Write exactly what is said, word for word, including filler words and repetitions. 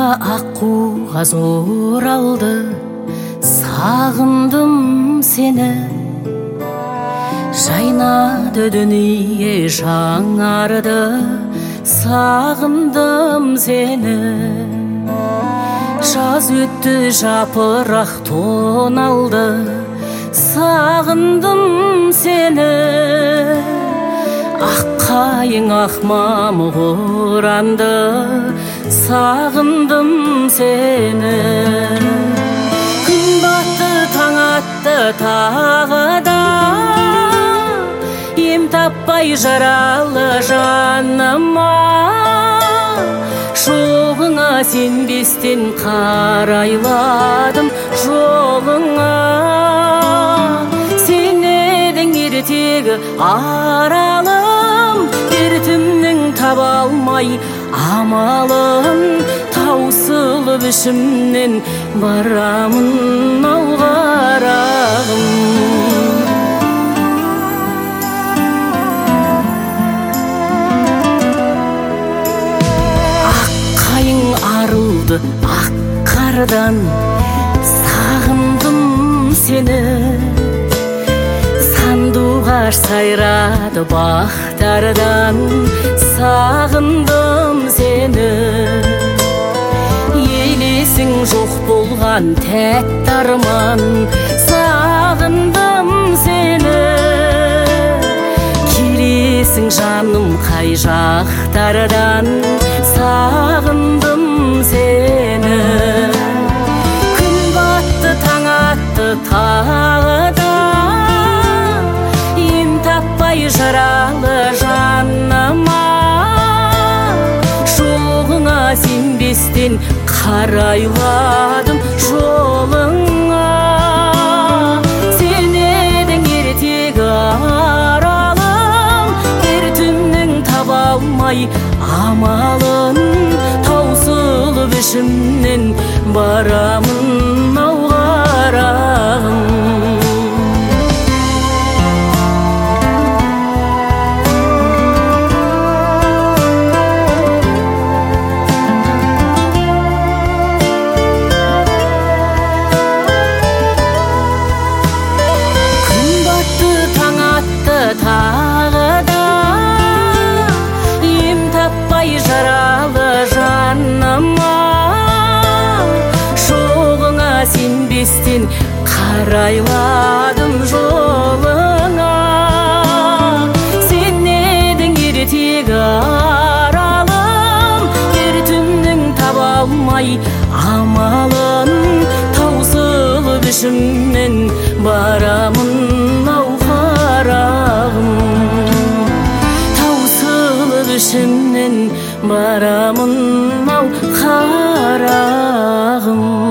аққуға оралды, сағындым сені. Жайнады дүние жаңарды, сағындым сені. Жаз өтті жапырақ тоналды, сағындым сені. Аққайың ақмам оранды, сағындым сені. Күн батты таң атты тағы да, ем таппай жаралы жаныма. Жоғыңа сенбестен қарайладым жолыңа. Сен едің ертегі аралым, дертімнің таба алмай амалым. Таусылып ішімнен барамын ау қарағым. Аққайың арылды ақ қардан, сағындым сені. Сандуғаш сайрады бақтардан, сағындым сені. Елесің жоқ болған тәтті арман, сағындым сені. Келесің жаным қай жақтардан, сағындым сені. Күн батты таң атты тағы да, ем таппай жаралы жаныма. Жоғыңа сенбестен қарайладым жолыңа. Сен едің ертегі аралым, дертімнің таба алмай амалын. Таусылып ішімнен барамын ау қарағым. Тағы да, ем таппай жаралы жаныма. Жоғыңа сенбестен қарайладым жолыңа. Сен едің ертегі аралым, дертімнің таба алмай амалын. Таусылып ішімнен барамын ау қарағым. Таусылып ішімнен барамын ау қарағым.